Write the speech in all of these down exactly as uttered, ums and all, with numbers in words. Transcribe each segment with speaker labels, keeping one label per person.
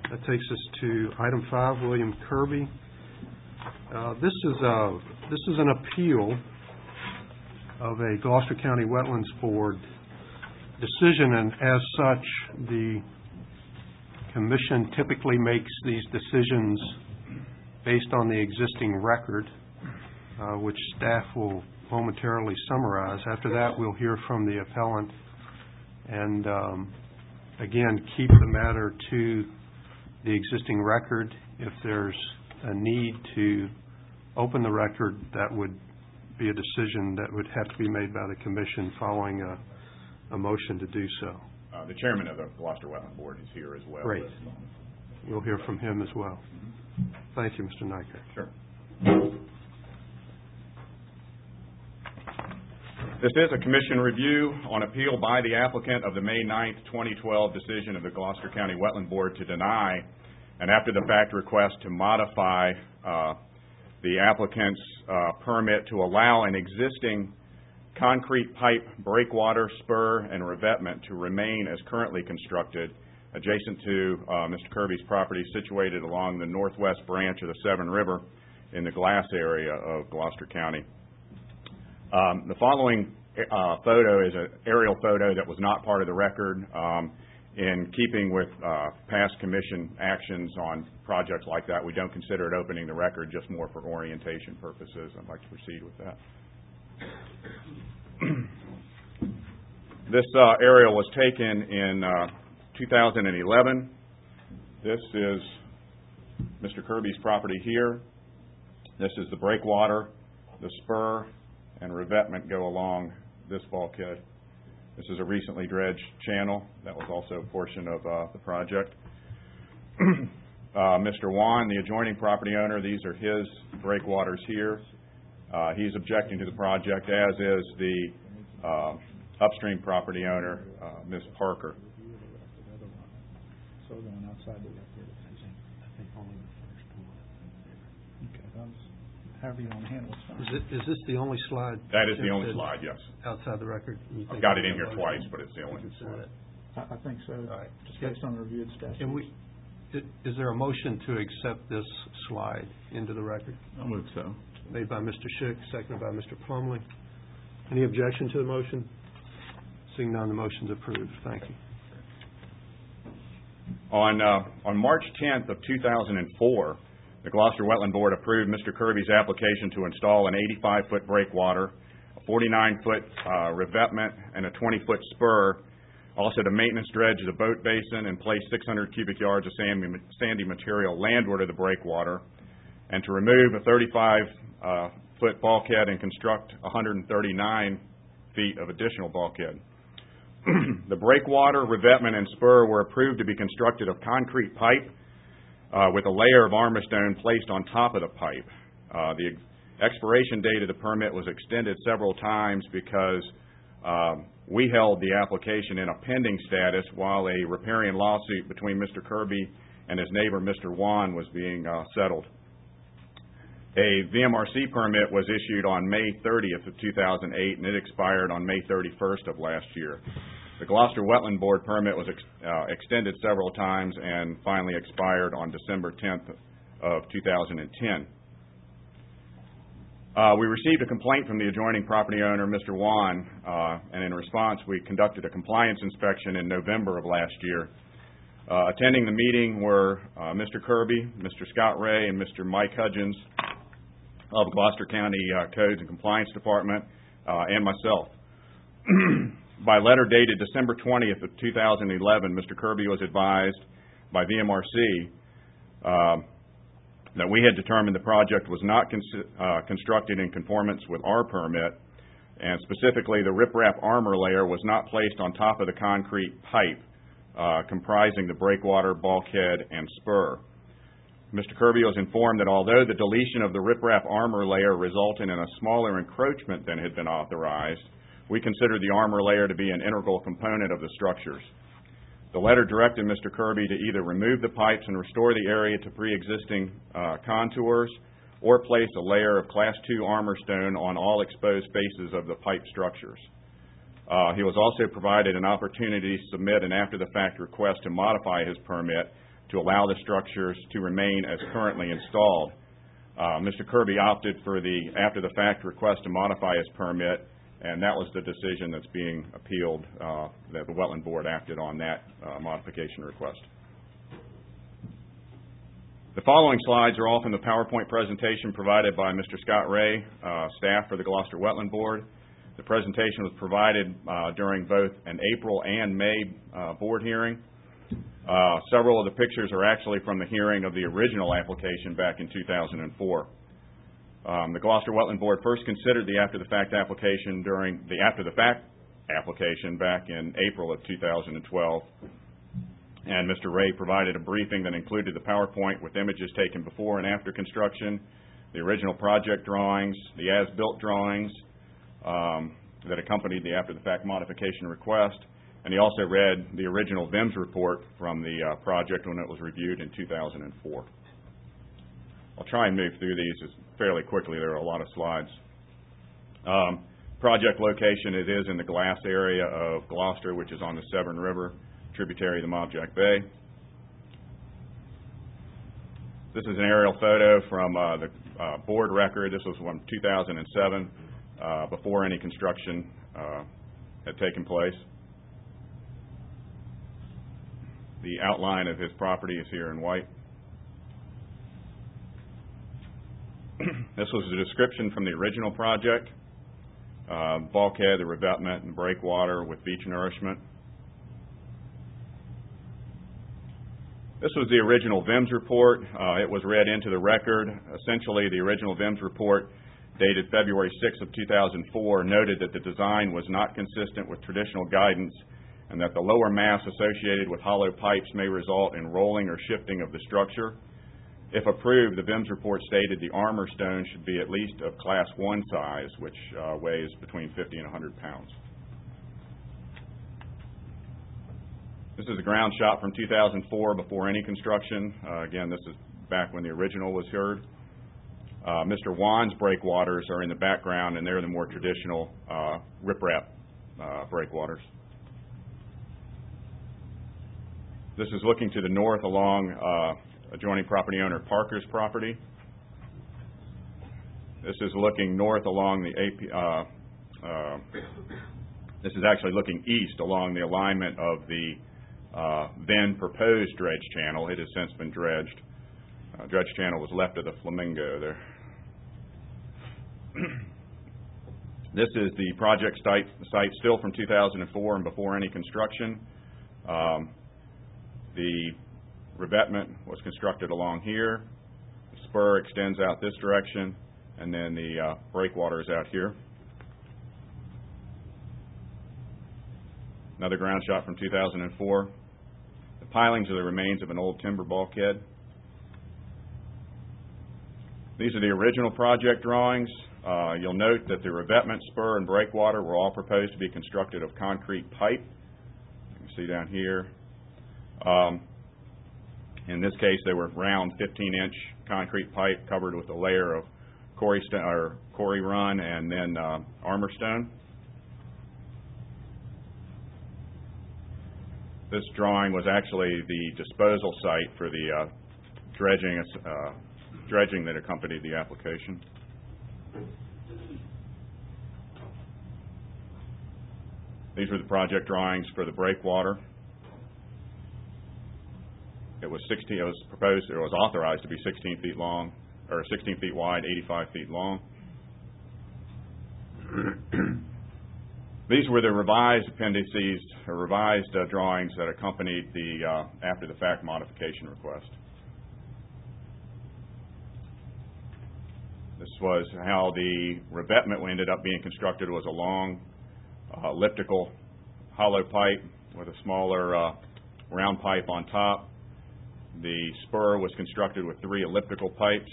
Speaker 1: That takes us to item five, William Kirby. Uh, this is a this is an appeal of a Gloucester County Wetlands Board decision, and as such, the Commission typically makes these decisions based on the existing record, uh, which staff will momentarily summarize. After that, we'll hear from the appellant and, um, again, keep the matter to the existing record. If there's a need to open the record, that would be a decision that would have to be made by the Commission following a, a motion to do so.
Speaker 2: Uh, the chairman of the Gloucester Wetland Board is here as well.
Speaker 1: Great. We'll hear from him as well. Thank you, Mister Nyker.
Speaker 2: Sure. This is a Commission review on appeal by the applicant of the May ninth, twenty twelve decision of the Gloucester County Wetland Board to deny an after-the-fact request to modify uh, the applicant's uh, permit to allow an existing concrete pipe breakwater, spur, and revetment to remain as currently constructed adjacent to uh, Mister Kirby's property situated along the northwest branch of the Severn River in the Glass area of Gloucester County. Um, the following uh, photo is an aerial photo that was not part of the record. Um, in keeping with uh, past Commission actions on projects like that, we don't consider it opening the record, just more for orientation purposes. I'd like to proceed with that. This uh, aerial was taken in uh, two thousand eleven. This is Mister Kirby's property here. This is the breakwater, the spur, and revetment go along this bulkhead. This is a recently dredged channel. That was also a portion of uh, the project. uh, Mister Wan, the adjoining property owner, these are his breakwaters here. Uh, he's objecting to the project, as is the uh, upstream property owner, uh, Miz Parker.
Speaker 3: So going outside the record, I think only the first one. Okay, that was, however you want to handle it.
Speaker 1: Is, it, is this the only slide?
Speaker 2: That is the only slide, yes.
Speaker 1: Outside the record?
Speaker 2: I've got it in here twice, but it's the only slide.
Speaker 3: I, I think so.
Speaker 1: All right.
Speaker 3: Just based on the reviewed statutes.
Speaker 1: Can we, is there a motion to accept this slide into the record?
Speaker 3: I'll move so.
Speaker 1: Made by Mister Schick, seconded by Mister Plumley. Any objection to the motion? Seeing none, the motion is approved. Thank you.
Speaker 2: On, uh, on March tenth of two thousand four, the Gloucester Wetland Board approved Mister Kirby's application to install an eighty-five foot breakwater, a forty-nine foot uh, revetment, and a twenty foot spur, also to maintenance dredge the boat basin and place six hundred cubic yards of sandy, sandy material landward of the breakwater, and to remove a thirty-five foot bulkhead and construct one hundred thirty-nine feet of additional bulkhead. The breakwater, revetment, and spur were approved to be constructed of concrete pipe uh, with a layer of armor stone placed on top of the pipe. Uh, the ex- expiration date of the permit was extended several times because uh, we held the application in a pending status while a riparian lawsuit between Mister Kirby and his neighbor, Mister Wan, was being uh, settled. A V M R C permit was issued on May thirtieth of two thousand eight, and it expired on May thirty-first of last year. The Gloucester Wetland Board permit was ex- uh, extended several times and finally expired on December tenth of two thousand ten. Uh, we received a complaint from the adjoining property owner, Mister Wan, uh, and in response we conducted a compliance inspection in November of last year. Uh, attending the meeting were uh, Mister Kirby, Mister Scott Ray, and Mister Mike Hudgens of Gloucester County uh, Codes and Compliance Department, uh, and myself. By letter dated December twentieth of two thousand eleven, Mister Kirby was advised by V M R C uh, that we had determined the project was not cons- uh, constructed in conformance with our permit, and specifically the riprap armor layer was not placed on top of the concrete pipe uh, comprising the breakwater, bulkhead, and spur. Mister Kirby was informed that although the deletion of the riprap armor layer resulted in a smaller encroachment than had been authorized, we considered the armor layer to be an integral component of the structures. The letter directed Mister Kirby to either remove the pipes and restore the area to pre-existing uh, contours, or place a layer of Class two armor stone on all exposed faces of the pipe structures. Uh, he was also provided an opportunity to submit an after-the-fact request to modify his permit to allow the structures to remain as currently installed. Uh, Mister Kirby opted for the after-the-fact request to modify his permit, and that was the decision that's being appealed, uh, that the Wetland Board acted on that uh, modification request. The following slides are all from the PowerPoint presentation provided by Mister Scott Ray, uh, staff for the Gloucester Wetland Board. The presentation was provided uh, during both an April and May uh, board hearing. Uh, several of the pictures are actually from the hearing of the original application back in two thousand four. Um, the Gloucester Wetland Board first considered the after-the-fact application during the after-the-fact application back in April of two thousand twelve. And Mister Ray provided a briefing that included the PowerPoint with images taken before and after construction, the original project drawings, the as-built drawings um, that accompanied the after-the-fact modification request, and he also read the original V I M S report from the uh, project when it was reviewed in two thousand four. I'll try and move through these fairly quickly. There are a lot of slides. Um, project location, it is in the glass area of Gloucester, which is on the Severn River, tributary to the Mobjack Bay. This is an aerial photo from uh, the uh, board record. This was from two thousand seven, uh, before any construction uh, had taken place. The outline of his property is here in white. This was a description from the original project. Uh, bulkhead, the revetment, and breakwater with beach nourishment. This was the original V I M S report. Uh, it was read into the record. Essentially, the original V I M S report, dated February sixth of two thousand four, noted that the design was not consistent with traditional guidance and that the lower mass associated with hollow pipes may result in rolling or shifting of the structure. If approved, the V I M S report stated the armor stone should be at least of class one size, which uh, weighs between fifty and one hundred pounds. This is a ground shot from two thousand four before any construction. Uh, again, this is back when the original was heard. Uh, Mister Wan's breakwaters are in the background, and they're the more traditional uh, riprap uh, breakwaters. This is looking to the north along uh, adjoining property owner Parker's property. This is looking north along the A P, uh, uh, this is actually looking east along the alignment of the uh, then proposed dredge channel. It has since been dredged. Uh, dredge channel was left of the Flamingo there. This is the project site, site still from two thousand four and before any construction. Um, the revetment was constructed along here. The spur extends out this direction, and then the uh, breakwater is out here. Another ground shot from two thousand four. The pilings are the remains of an old timber bulkhead. These are the original project drawings. Uh, you'll note that the revetment, spur, and breakwater were all proposed to be constructed of concrete pipe. You can see down here. Um, in this case, they were round fifteen inch concrete pipe covered with a layer of quarry, st- or quarry run and then uh, armor stone. This drawing was actually the disposal site for the uh, dredging, uh, dredging that accompanied the application. These were the project drawings for the breakwater. It was sixteen. It was proposed. It was authorized to be sixteen feet long, or sixteen feet wide, eighty-five feet long. These were the revised appendices, or revised uh, drawings that accompanied the uh, after-the-fact modification request. This was how the revetment ended up being constructed. It was a long uh, elliptical hollow pipe with a smaller uh, round pipe on top. The spur was constructed with three elliptical pipes.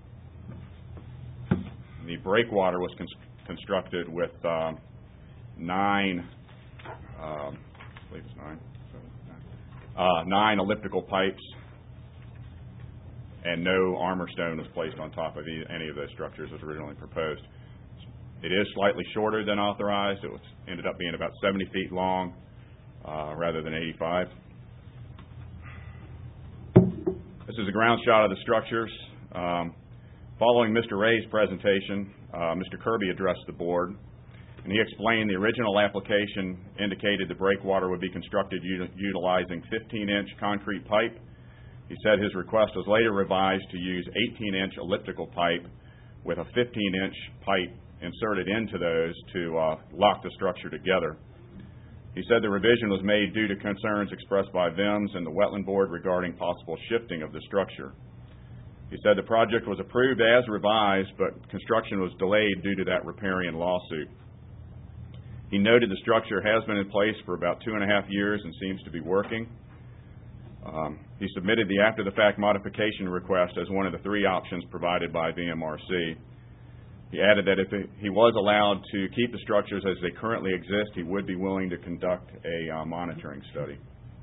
Speaker 2: The breakwater was con- constructed with um, nine, um, I believe it's nine, uh, nine elliptical pipes, and no armor stone was placed on top of any of those structures as originally proposed. It is slightly shorter than authorized. It was, ended up being about seventy feet long uh, rather than eighty-five. is a ground shot of the structures. Um, following Mister Ray's presentation, uh, Mister Kirby addressed the board, and he explained the original application indicated the breakwater would be constructed util- utilizing fifteen inch concrete pipe. He said his request was later revised to use eighteen inch elliptical pipe with a fifteen inch pipe inserted into those to uh, lock the structure together. He said the revision was made due to concerns expressed by V I M S and the Wetland Board regarding possible shifting of the structure. He said the project was approved as revised, but construction was delayed due to that riparian lawsuit. He noted the structure has been in place for about two and a half years and seems to be working. Um, he submitted the after-the-fact modification request as one of the three options provided by V M R C. He added that if he was allowed to keep the structures as they currently exist, he would be willing to conduct a uh, monitoring study.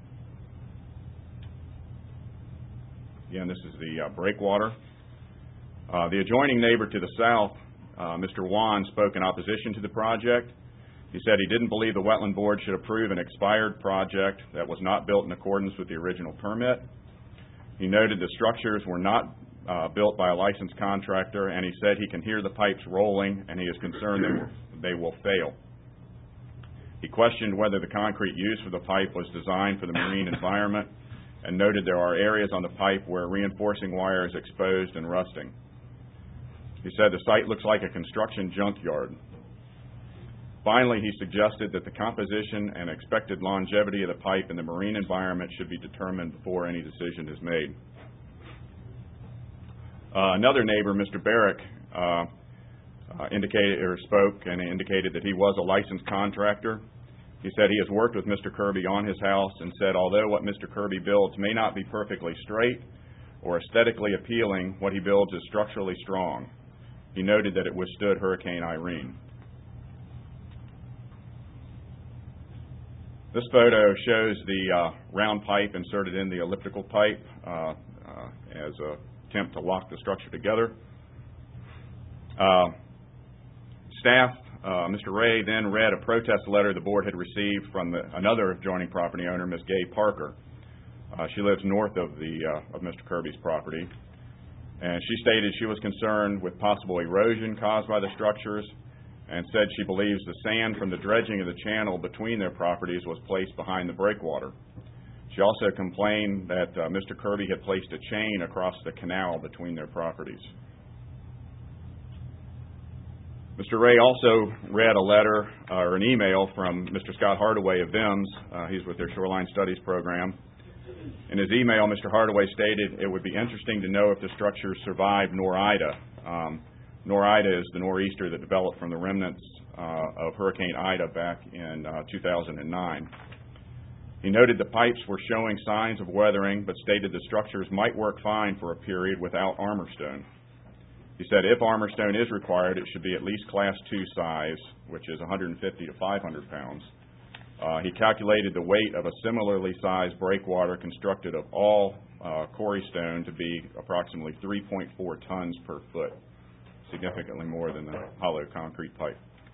Speaker 2: Again, this is the uh, breakwater. Uh, the adjoining neighbor to the south, uh, Mister Wan, spoke in opposition to the project. He said he didn't believe the Wetland Board should approve an expired project that was not built in accordance with the original permit. He noted the structures were not uh, built by a licensed contractor, and he said he can hear the pipes rolling, and he is concerned that they will fail. He questioned whether the concrete used for the pipe was designed for the marine environment, and noted there are areas on the pipe where reinforcing wire is exposed and rusting. He said the site looks like a construction junkyard. Finally, he suggested that the composition and expected longevity of the pipe in the marine environment should be determined before any decision is made. Uh, another neighbor, Mister Barrick, uh, uh, indicated or spoke and indicated that he was a licensed contractor. He said he has worked with Mister Kirby on his house and said although what Mister Kirby builds may not be perfectly straight or aesthetically appealing, what he builds is structurally strong. He noted that it withstood Hurricane Irene. This photo shows the uh, round pipe inserted in the elliptical pipe uh, uh, as an attempt to lock the structure together. Uh, staff, uh, Mister Ray, then read a protest letter the board had received from the, another adjoining property owner, Miz Gay Parker. Uh, she lives north of, the, uh, of Mister Kirby's property. And she stated she was concerned with possible erosion caused by the structures, and said she believes the sand from the dredging of the channel between their properties was placed behind the breakwater. She also complained that uh, Mister Kirby had placed a chain across the canal between their properties. Mister Ray also read a letter uh, or an email from Mister Scott Hardaway of V I M S. Uh, he's with their Shoreline Studies program. In his email, Mister Hardaway stated it would be interesting to know if the structures survived Nor-Ida. Um, Nor-Ida is the nor'easter that developed from the remnants uh, of Hurricane Ida back in uh, two thousand nine. He noted the pipes were showing signs of weathering, but stated the structures might work fine for a period without armor stone. He said if armor stone is required, it should be at least class two size, which is one hundred fifty to five hundred pounds. Uh, he calculated the weight of a similarly sized breakwater constructed of all uh, quarry stone to be approximately three point four tons per foot, significantly more than the hollow concrete pipe.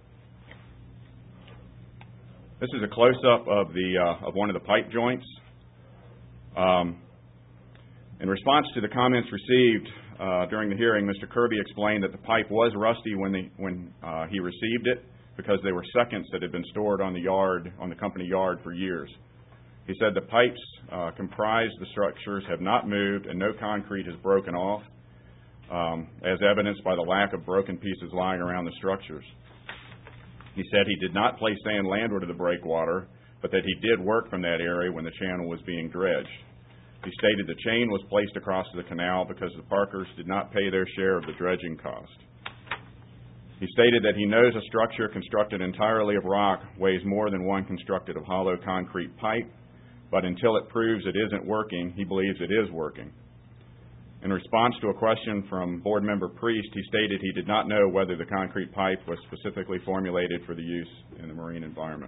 Speaker 2: This is a close-up of the uh, of one of the pipe joints. Um, in response to the comments received uh, during the hearing, Mister Kirby explained that the pipe was rusty when the, when uh, he received it because they were seconds that had been stored on the yard on the company yard for years. He said the pipes uh, comprise the structures have not moved and no concrete has broken off, um, as evidenced by the lack of broken pieces lying around the structures. He said he did not place sand landward of the breakwater, but that he did work from that area when the channel was being dredged. He stated the chain was placed across the canal because the Parkers did not pay their share of the dredging cost. He stated that he knows a structure constructed entirely of rock weighs more than one constructed of hollow concrete pipe, but until it proves it isn't working, he believes it is working. In response to a question from Board Member Priest, he stated he did not know whether the concrete pipe was specifically formulated for the use in the marine environment.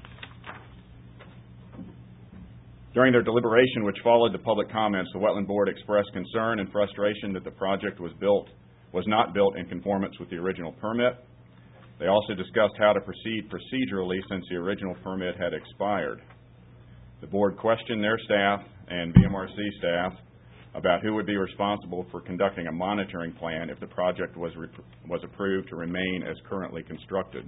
Speaker 2: During their deliberation, which followed the public comments, the Wetland Board expressed concern and frustration that the project was built was not built in conformance with the original permit. They also discussed how to proceed procedurally since the original permit had expired. The Board questioned their staff and V M R C staff about who would be responsible for conducting a monitoring plan if the project was, re- was approved to remain as currently constructed.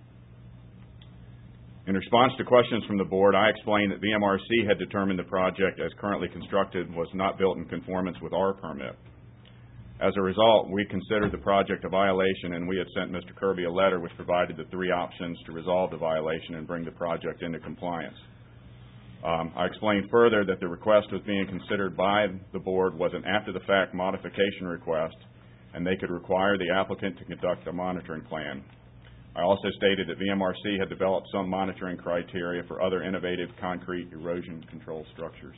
Speaker 2: In response to questions from the board, I explained that V M R C had determined the project as currently constructed was not built in conformance with our permit. As a result, we considered the project a violation, and we had sent Mister Kirby a letter which provided the three options to resolve the violation and bring the project into compliance. Um, I explained further that the request was being considered by the board was an after-the-fact modification request, and they could require the applicant to conduct a monitoring plan. I also stated that V M R C had developed some monitoring criteria for other innovative concrete erosion control structures.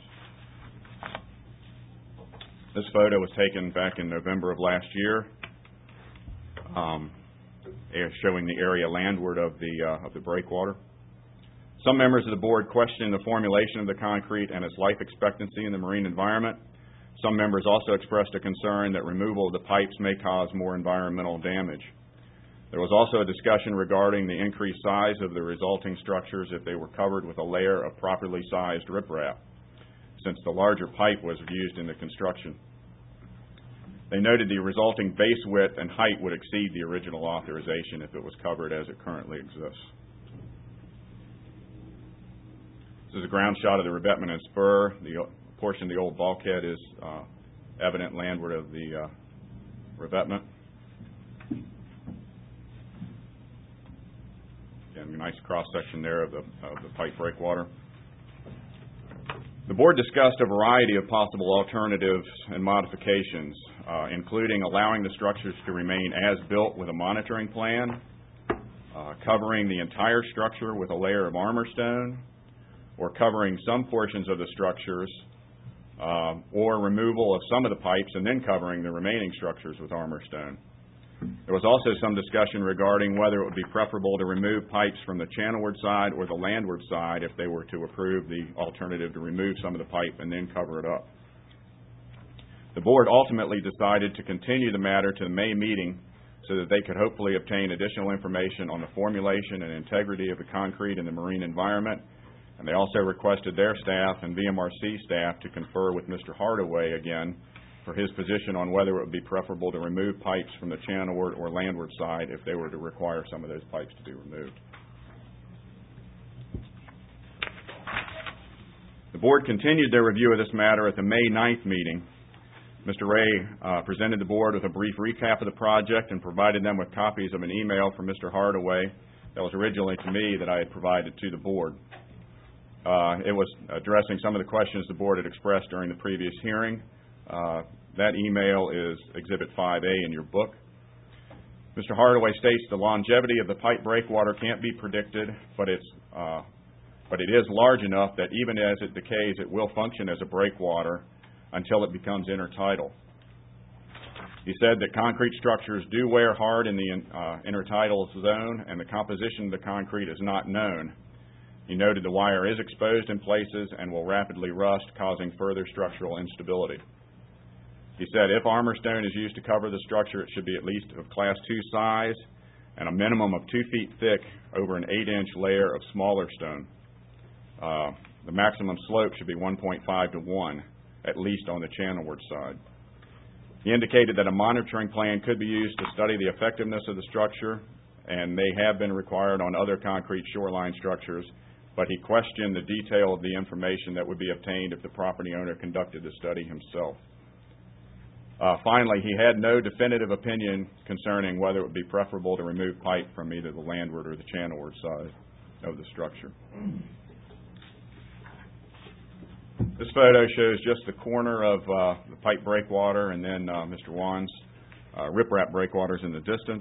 Speaker 2: This photo was taken back in November of last year, um, showing the area landward of the, uh, of the breakwater. Some members of the board questioned the formulation of the concrete and its life expectancy in the marine environment. Some members also expressed a concern that removal of the pipes may cause more environmental damage. There was also a discussion regarding the increased size of the resulting structures if they were covered with a layer of properly sized riprap, since the larger pipe was used in the construction. They noted the resulting base width and height would exceed the original authorization if it was covered as it currently exists. This is a ground shot of the revetment and spur. The portion of the old bulkhead is uh, evident landward of the uh, revetment. Again, a nice cross-section there of the, of the pipe breakwater. The board discussed a variety of possible alternatives and modifications, uh, including allowing the structures to remain as built with a monitoring plan, uh, covering the entire structure with a layer of armor stone, or covering some portions of the structures, uh, or removal of some of the pipes and then covering the remaining structures with armor stone. There was also some discussion regarding whether it would be preferable to remove pipes from the channelward side or the landward side if they were to approve the alternative to remove some of the pipe and then cover it up. The board ultimately decided to continue the matter to the May meeting so that they could hopefully obtain additional information on the formulation and integrity of the concrete in the marine environment, and they also requested their staff and V M R C staff to confer with Mister Hardaway again for his position on whether it would be preferable to remove pipes from the channelward or landward side if they were to require some of those pipes to be removed. The board continued their review of this matter at the May ninth meeting. Mister Ray uh, presented the board with a brief recap of the project and provided them with copies of an email from Mister Hardaway that was originally to me that I had provided to the board. Uh, it was addressing some of the questions the board had expressed during the previous hearing. Uh, that email is Exhibit five A in your book. Mister Hardaway states the longevity of the pipe breakwater can't be predicted, but it's uh, but it is large enough that even as it decays, it will function as a breakwater until it becomes intertidal. He said that concrete structures do wear hard in the uh, intertidal zone, and the composition of the concrete is not known. He noted the wire is exposed in places and will rapidly rust, causing further structural instability. He said if armor stone is used to cover the structure, it should be at least of class two size and a minimum of two feet thick over an eight inch layer of smaller stone. Uh, the maximum slope should be one point five to one, at least on the channelward side. He indicated that a monitoring plan could be used to study the effectiveness of the structure, and they have been required on other concrete shoreline structures, but he questioned the detail of the information that would be obtained if the property owner conducted the study himself. Uh, finally, he had no definitive opinion concerning whether it would be preferable to remove pipe from either the landward or the channelward side of the structure. This photo shows just the corner of uh, the pipe breakwater and then uh, Mister Wan's uh, riprap breakwaters in the distance.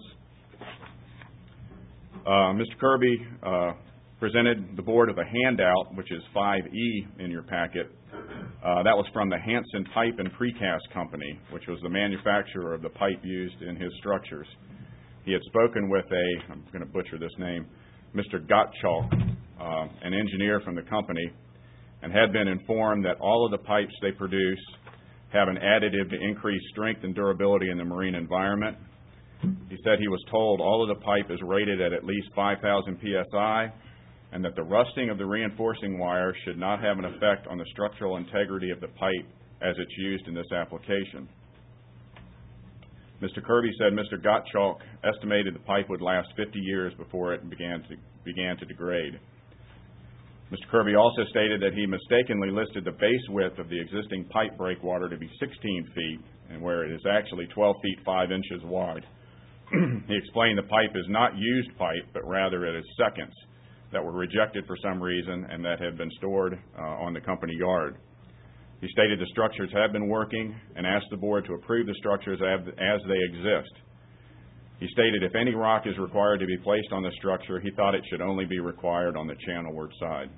Speaker 2: Uh, Mister Kirby uh, presented the board with a handout, which is five E in your packet. Uh, that was from the Hanson Pipe and Precast Company, which was the manufacturer of the pipe used in his structures. He had spoken with a, I'm going to butcher this name, Mister Gottschalk, uh, an engineer from the company, and had been informed that all of the pipes they produce have an additive to increase strength and durability in the marine environment. He said he was told all of the pipe is rated at at least five thousand P S I, and that the rusting of the reinforcing wire should not have an effect on the structural integrity of the pipe as it's used in this application. Mister Kirby said Mister Gottschalk estimated the pipe would last fifty years before it began to, began to degrade. Mister Kirby also stated that he mistakenly listed the base width of the existing pipe breakwater to be sixteen feet, and where it is actually twelve feet five inches wide. He explained the pipe is not used pipe, but rather it is seconds that were rejected for some reason and that had been stored uh, on the company yard. He stated the structures have been working and asked the board to approve the structures as they exist. He stated if any rock is required to be placed on the structure, he thought it should only be required on the channelward side.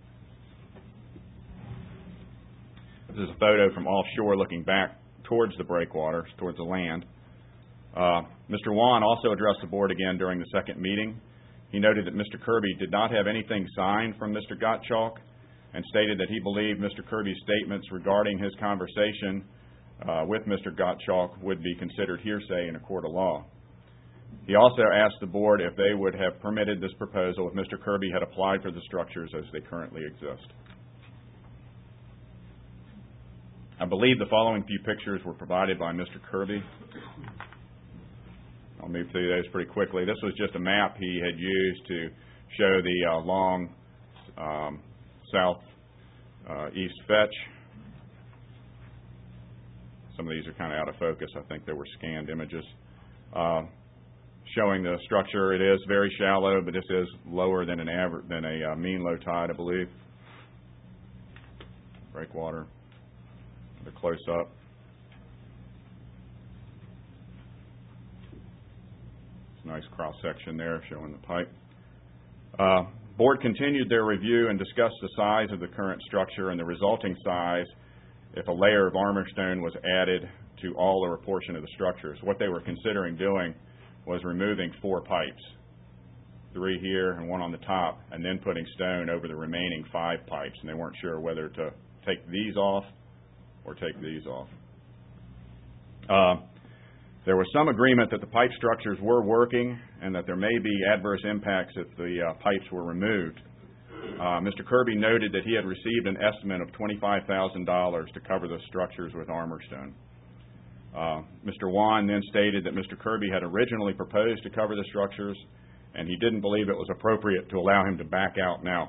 Speaker 2: This is a photo from offshore looking back towards the breakwater, towards the land. Uh, Mister Wan also addressed the board again during the second meeting. He noted that Mister Kirby did not have anything signed from Mister Gottschalk and stated that he believed Mister Kirby's statements regarding his conversation uh, with Mister Gottschalk would be considered hearsay in a court of law. He also asked the board if they would have permitted this proposal if Mister Kirby had applied for the structures as they currently exist. I believe the following few pictures were provided by Mister Kirby. I'll move through those pretty quickly. This was just a map he had used to show the uh, long um, south uh, east fetch. Some of these are kind of out of focus. I think they were scanned images. Uh, showing the structure, it is very shallow, but this is lower than an average, than a uh, mean low tide, I believe. Breakwater. The close up. Nice cross section there showing the pipe. Uh, board continued their review and discussed the size of the current structure and the resulting size if a layer of armor stone was added to all or a portion of the structures. What they were considering doing was removing four pipes, three here and one on the top, and then putting stone over the remaining five pipes, and they weren't sure whether to take these off or take these off. Uh, There was some agreement that the pipe structures were working and that there may be adverse impacts if the uh, pipes were removed. Uh, Mister Kirby noted that he had received an estimate of twenty-five thousand dollars to cover the structures with armor stone. Uh, Mister Wan then stated that Mister Kirby had originally proposed to cover the structures and he didn't believe it was appropriate to allow him to back out now.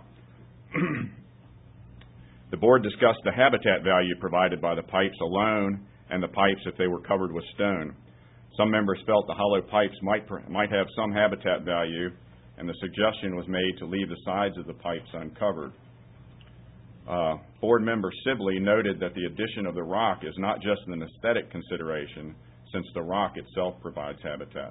Speaker 2: The board discussed the habitat value provided by the pipes alone and the pipes if they were covered with stone. Some members felt the hollow pipes might might have some habitat value, and the suggestion was made to leave the sides of the pipes uncovered. Uh, board member Sibley noted that the addition of the rock is not just an aesthetic consideration, since the rock itself provides habitat.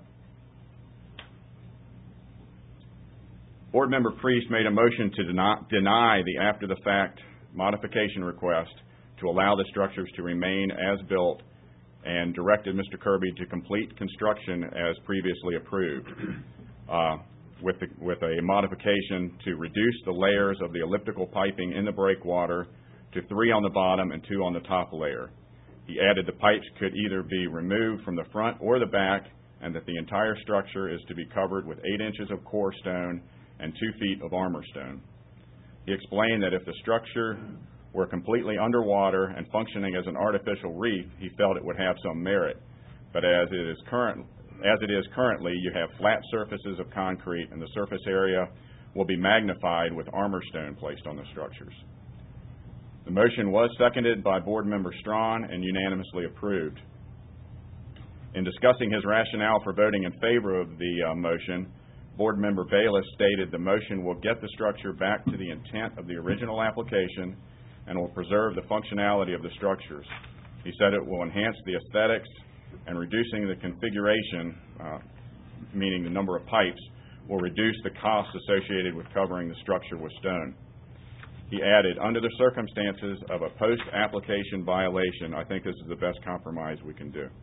Speaker 2: Board member Priest made a motion to deny, deny the after-the-fact modification request to allow the structures to remain as built and directed Mister Kirby to complete construction as previously approved, uh, with, the, with a modification to reduce the layers of the elliptical piping in the breakwater to three on the bottom and two on the top layer. He added the pipes could either be removed from the front or the back, and that the entire structure is to be covered with eight inches of core stone and two feet of armor stone. He explained that if the structure were completely underwater and functioning as an artificial reef, he felt it would have some merit. But as it is current, as it is currently, you have flat surfaces of concrete, and the surface area will be magnified with armor stone placed on the structures. The motion was seconded by Board Member Strawn and unanimously approved. In discussing his rationale for voting in favor of the uh, motion, Board Member Bayless stated the motion will get the structure back to the intent of the original application and will preserve the functionality of the structures. He said it will enhance the aesthetics, and reducing the configuration, uh, meaning the number of pipes, will reduce the costs associated with covering the structure with stone. He added, under the circumstances of a post-application violation, I think this is the best compromise we can do.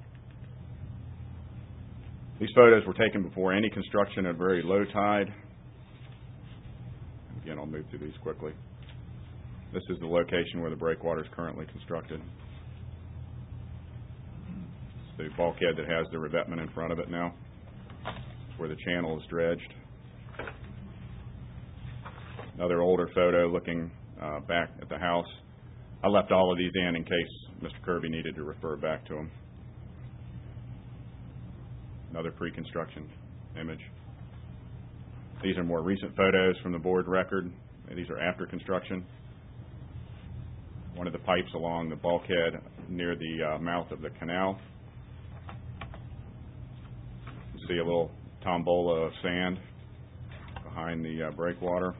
Speaker 2: These photos were taken before any construction at very low tide. Again, I'll move through these quickly. This is the location where the breakwater is currently constructed. It's the bulkhead that has the revetment in front of it now. It's where the channel is dredged. Another older photo looking uh, back at the house. I left all of these in in case Mister Kirby needed to refer back to him. Another pre-construction image. These are more recent photos from the board record. These are after construction. One of the pipes along the bulkhead near the uh, mouth of the canal. You see a little tombola of sand behind the uh, breakwater.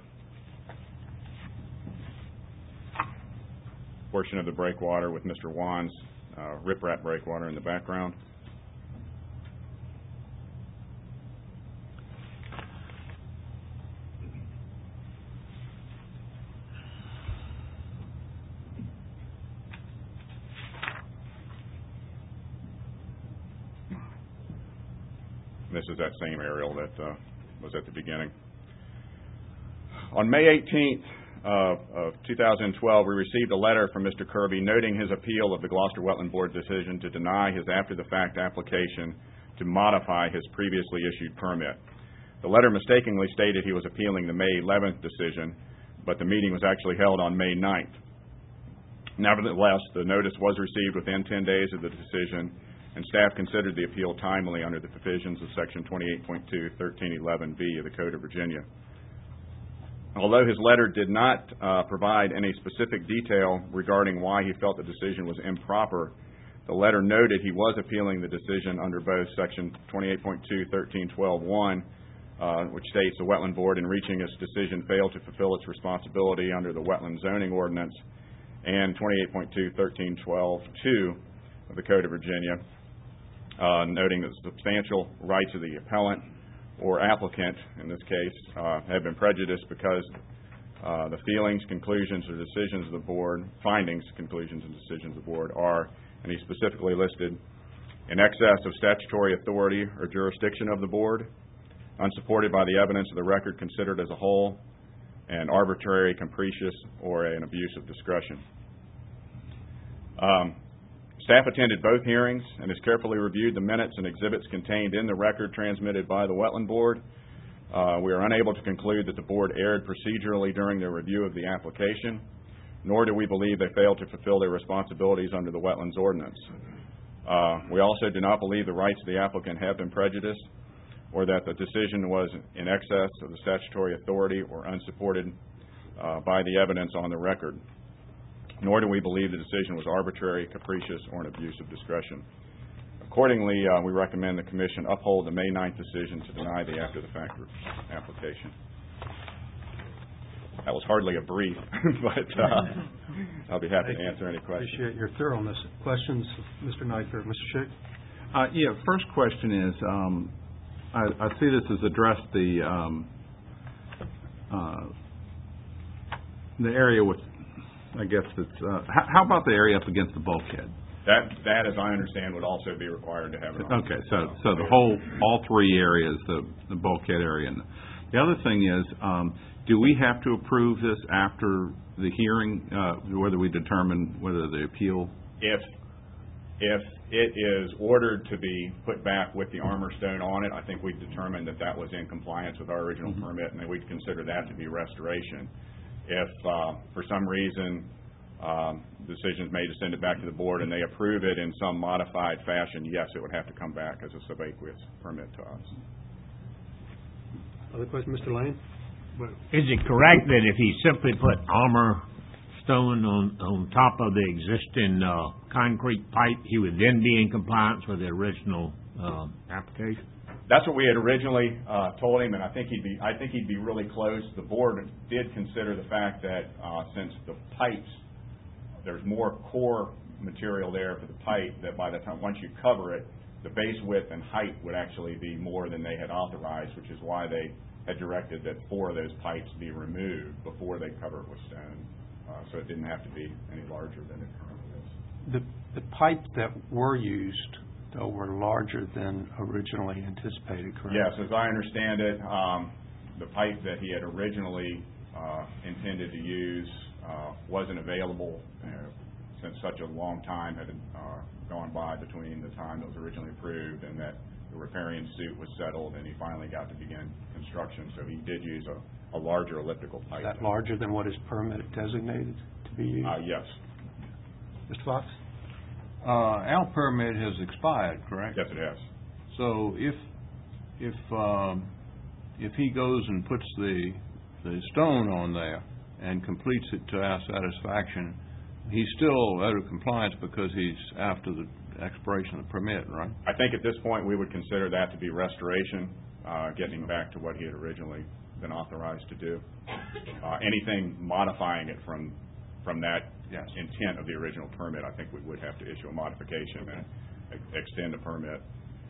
Speaker 2: Portion of the breakwater with Mister Wan's uh, riprap breakwater in the background. This is that same aerial that uh, was at the beginning. On May eighteenth uh, of two thousand twelve, we received a letter from Mister Kirby noting his appeal of the Gloucester Wetland Board decision to deny his after-the-fact application to modify his previously issued permit. The letter mistakenly stated he was appealing the May eleventh decision, but the meeting was actually held on May ninth. Nevertheless, the notice was received within ten days of the decision, and staff considered the appeal timely under the provisions of Section twenty-eight point two, thirteen eleven B of the Code of Virginia. Although his letter did not uh, provide any specific detail regarding why he felt the decision was improper, the letter noted he was appealing the decision under both Section twenty-eight point two, thirteen twelve one, uh, which states the Wetland Board, in reaching its decision, failed to fulfill its responsibility under the Wetland Zoning Ordinance, and twenty-eight point two, thirteen twelve two of the Code of Virginia, Uh, noting that substantial rights of the appellant or applicant, in this case, uh, have been prejudiced because uh, the feelings, conclusions, or decisions of the board, findings, conclusions, and decisions of the board are, and he specifically listed, in excess of statutory authority or jurisdiction of the board, unsupported by the evidence of the record considered as a whole, and arbitrary, capricious, or an abuse of discretion. Um, Staff attended both hearings and has carefully reviewed the minutes and exhibits contained in the record transmitted by the Wetland Board. Uh, we are unable to conclude that the Board erred procedurally during their review of the application, nor do we believe they failed to fulfill their responsibilities under the Wetlands Ordinance. Uh, we also do not believe the rights of the applicant have been prejudiced, or that the decision was in excess of the statutory authority or unsupported uh, by the evidence on the record. Nor do we believe the decision was arbitrary, capricious, or an abuse of discretion. Accordingly, uh, we recommend the Commission uphold the May ninth decision to deny the after-the-fact application. That was hardly a brief, but uh, I'll be happy
Speaker 1: Thank
Speaker 2: to answer any questions.
Speaker 1: Appreciate your thoroughness. Questions, Mister Nyker, Mister Schick?
Speaker 3: Uh, yeah, first question is, um, I, I see this has addressed the, um, uh, the area with, I guess it's, uh, how, how about the area up against the bulkhead?
Speaker 2: That, that, as I understand, would also be required to have it on.
Speaker 3: Okay, so, so the whole, all three areas, the, the bulkhead area. And the other thing is, um, do we have to approve this after the hearing, uh, whether we determine whether the appeal?
Speaker 2: If, if it is ordered to be put back with the armor stone on it, I think we've determined that that was in compliance with our original mm-hmm. permit, and then we'd consider that to be restoration. If, uh, for some reason, um, the decision is made to send it back to the board and they approve it in some modified fashion, yes, it would have to come back as a subaqueous permit to us.
Speaker 1: Other question, Mister Lane?
Speaker 4: Is it correct that if he simply put armor stone on, on top of the existing uh, concrete pipe, he would then be in compliance with the original uh, application?
Speaker 2: That's what we had originally uh, told him, and I think he'd be. I think he'd be really close. The board did consider the fact that uh, since the pipes, there's more core material there for the pipe, that by the time once you cover it, the base width and height would actually be more than they had authorized, which is why they had directed that four of those pipes be removed before they cover it with stone, uh, so it didn't have to be any larger than it currently is.
Speaker 1: The the pipes that were used, though, were larger than originally anticipated, correct?
Speaker 2: Yes, as I understand it, um, the pipe that he had originally uh, intended to use uh, wasn't available uh, since such a long time had uh, gone by between the time it was originally approved and that the riparian suit was settled and he finally got to begin construction. So he did use a, a larger elliptical pipe.
Speaker 1: Is that larger than what is permit designated to be used?
Speaker 2: Uh, yes.
Speaker 1: Mister Fox?
Speaker 5: Uh, our permit has expired, correct?
Speaker 2: Yes, it has.
Speaker 5: So if, if, um, if he goes and puts the, the stone on there and completes it to our satisfaction, he's still out of compliance because he's after the expiration of the permit, right?
Speaker 2: I think at this point, we would consider that to be restoration, uh, getting back to what he had originally been authorized to do. Uh, anything modifying it from, from that
Speaker 5: Yes.
Speaker 2: intent of the original permit, I think we would have to issue a modification and ex- extend the permit.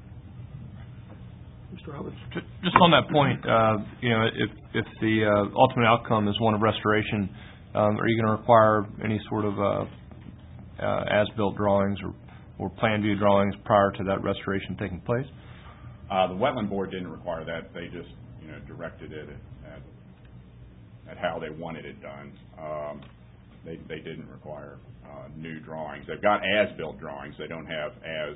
Speaker 1: Mister Roberts?
Speaker 6: Ju- Just on that point, uh, you know, if if the uh, ultimate outcome is one of restoration, um, are you going to require any sort of uh, uh, as-built drawings or, or plan view drawings prior to that restoration taking place?
Speaker 2: Uh, the wetland board didn't require that. They just, you know, directed it at, at how they wanted it done. Um, they, they didn't require uh, new drawings. They've got as-built drawings. They don't have as,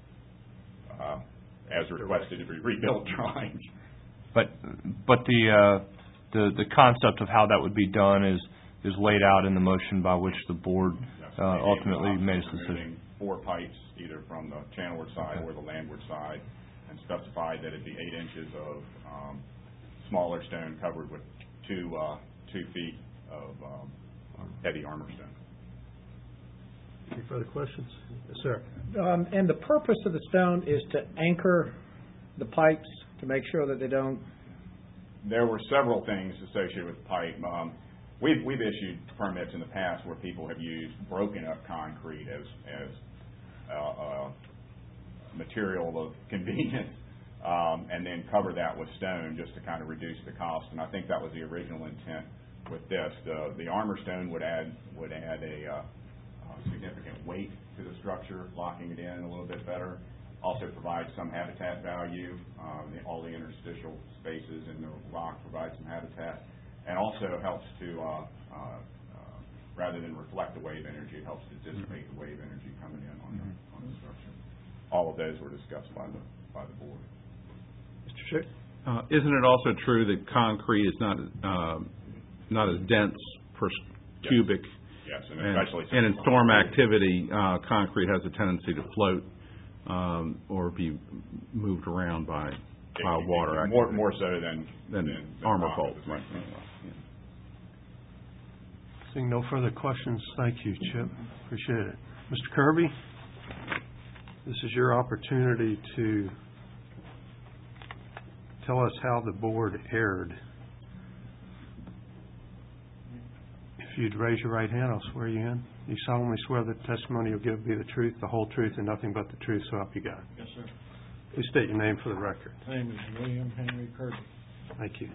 Speaker 2: uh, as requested to be rebuilt drawings.
Speaker 6: But but the uh, the the concept of how that would be done is is laid out in the motion by which the board
Speaker 2: Yes,
Speaker 6: uh,
Speaker 2: they gave
Speaker 6: ultimately
Speaker 2: the
Speaker 6: made its
Speaker 2: option of
Speaker 6: decision.
Speaker 2: removing four pipes, either from the channelward side
Speaker 6: Okay.
Speaker 2: or the landward side, and specified that it be eight inches of um, smaller stone covered with two uh, two feet of um, heavy armor stone.
Speaker 1: Any further questions? Yes, sir.
Speaker 7: Um, and the purpose of the stone is to anchor the pipes to make sure that they don't.
Speaker 2: There were several things associated with the pipe. Um, we've we've issued permits in the past where people have used broken up concrete as as uh, uh, material of convenience, um, and then cover that with stone just to kind of reduce the cost. And I think that was the original intent with this. The the armor stone would add would add a uh, uh, significant weight to the structure, locking it in a little bit better. Also provides some habitat value. Um, the, all the interstitial spaces in the rock provide some habitat, and also helps to, uh, uh, uh, rather than reflect the wave energy, it helps to dissipate the wave energy coming in on the, on the structure. All of those were discussed by the by the board.
Speaker 1: Mister Schick?
Speaker 3: Uh, isn't it also true that concrete is not uh, not as dense per s-
Speaker 2: Yes.
Speaker 3: cubic?
Speaker 2: Yes, and
Speaker 3: And,
Speaker 2: especially
Speaker 3: and in
Speaker 2: since-
Speaker 3: storm activity, uh, concrete has a tendency to float um, or be moved around by, by water activity.
Speaker 2: More more so than
Speaker 3: than
Speaker 2: than, than
Speaker 3: armor
Speaker 2: rock
Speaker 3: bolts.
Speaker 2: at the same time.
Speaker 1: Seeing no further questions, thank you, Chip. Appreciate it. Mister Kirby, this is your opportunity to tell us how the board erred. If you'd raise your right hand, I'll swear you in. You solemnly swear that the testimony you'll give be the truth, the whole truth, and nothing but the truth, so help you God.
Speaker 5: Yes, sir.
Speaker 1: Please state your name for the record.
Speaker 5: My name is William Henry Kirby.
Speaker 1: Thank you.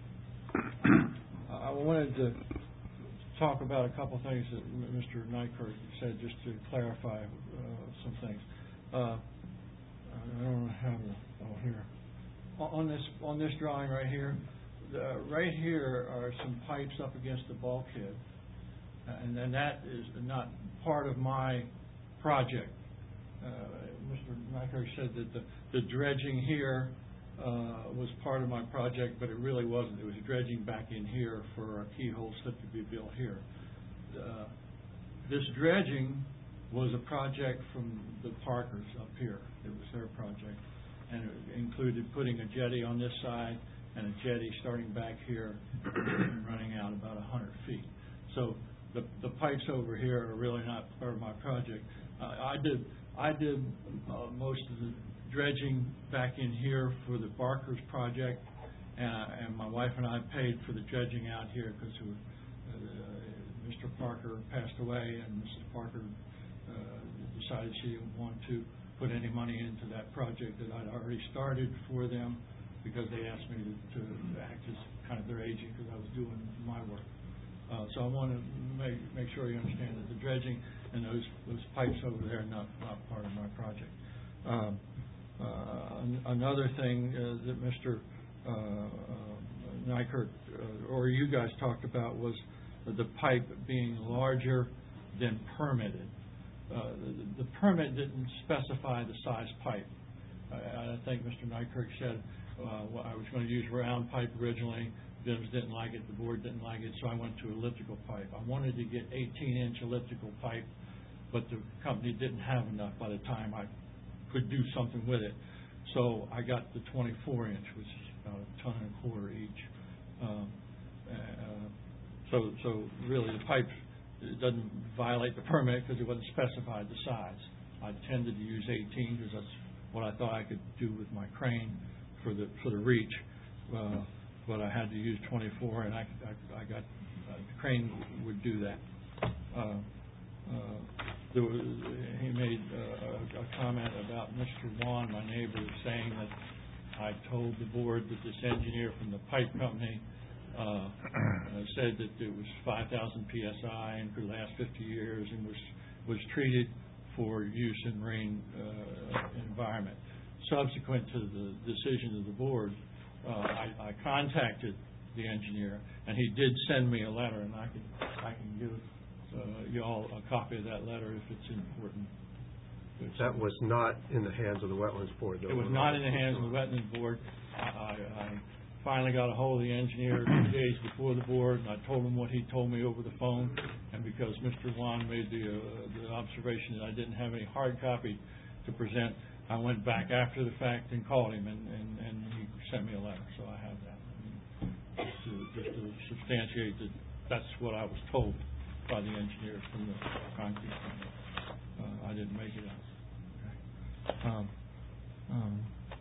Speaker 5: I wanted to talk about a couple things that M- Mister Nykerk said, just to clarify uh, some things. Uh, I don't know how to, oh, here. O- On this, on this drawing right here, the, right here are some pipes up against the bulkhead. Uh, And then that is not part of my project. Uh, Mister Nykerk said that the, the dredging here uh, was part of my project, but it really wasn't. It was dredging back in here for a keyhole slip to be built here. Uh, This dredging was a project from the Parkers up here. It was their project. And it included putting a jetty on this side and a jetty starting back here and running out about one hundred feet. So the, the pipes over here are really not part of my project. Uh, I did, I did uh, most of the dredging back in here for the Barker's project, uh, and my wife and I paid for the dredging out here because uh, Mister Parker passed away, and Missus Parker uh, decided she didn't want to put any money into that project that I'd already started for them, because they asked me to, to act as kind of their agent because I was doing my work. Uh, so I want to make make sure you understand that the dredging and those those pipes over there are not not part of my project. Um, uh, an- another thing uh, that Mister Uh, uh, Nykerk uh, or you guys talked about was the pipe being larger than permitted. Uh, the, the permit didn't specify the size pipe. I, I think Mister Nykerk said uh, well, I was going to use round pipe originally. B I M S didn't like it. The board didn't like it, so I went to elliptical pipe. I wanted to get eighteen inch elliptical pipe, but the company didn't have enough by the time I could do something with it. So I got the twenty-four inch, which is about a ton and a quarter each. Um, uh, so, so really the pipe, it doesn't violate the permit because it wasn't specified the size. I tended to use eighteen because that's what I thought I could do with my crane for the for the reach. Uh, but I had to use twenty-four, and I, I, I got uh, the crane would do that. Uh, uh, there was, he made uh, a, a comment about Mister Wan, my neighbor, saying that I told the board that this engineer from the pipe company uh, uh, said that it was five thousand P S I and could last fifty years and was was treated for use in marine uh, environment. Subsequent to the decision of the board, uh, I, I contacted the engineer, and he did send me a letter, and I can I can give uh, you all a copy of that letter if it's important. It's,
Speaker 1: That was not in the hands of the Wetlands Board, though.
Speaker 5: It was not in the hands of the Wetlands Board. I, I, I finally got a hold of the engineer two days before the board, and I told him what he told me over the phone. And because Mister Wan made the, uh, the observation that I didn't have any hard copy to present, I went back after the fact and called him, and, and, and he sent me a letter, so I have that. I mean, just, to, just to substantiate that that's what I was told by the engineers from the concrete company. Uh, I didn't make it up. Okay. Um, um,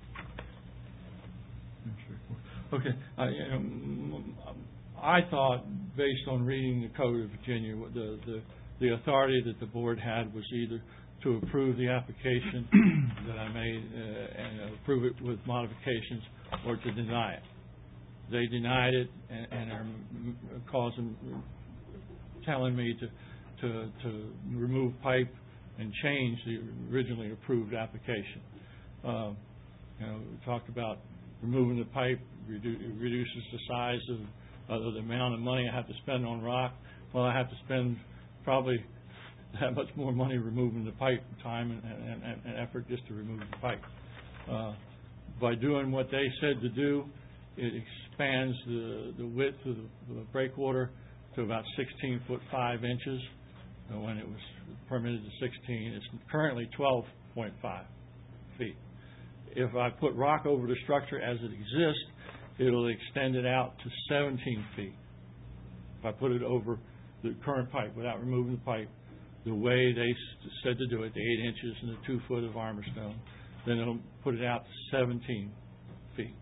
Speaker 5: okay. I, you know, I thought, based on reading the Code of Virginia, the, the the authority that the board had was either to approve the application that I made uh, and approve it with modifications, or to deny it. They denied it and, and are causing, telling me to to to remove pipe and change the originally approved application. Uh, you know, we talked about removing the pipe redu- reduces the size of uh, the amount of money I have to spend on rock. Well, I have to spend probably that much more money removing the pipe, time and, and, and, and effort just to remove the pipe. Uh, by doing what they said to do, it expands the, the width of the, the breakwater to about sixteen foot five inches. Uh, when it was permitted to sixteen, it's currently twelve point five feet. If I put rock over the structure as it exists, it'll extend it out to seventeen feet. If I put it over the current pipe without removing the pipe, the way they s- said to do it, the eight inches and the two foot of armor stone, then it'll put it out to seventeen feet.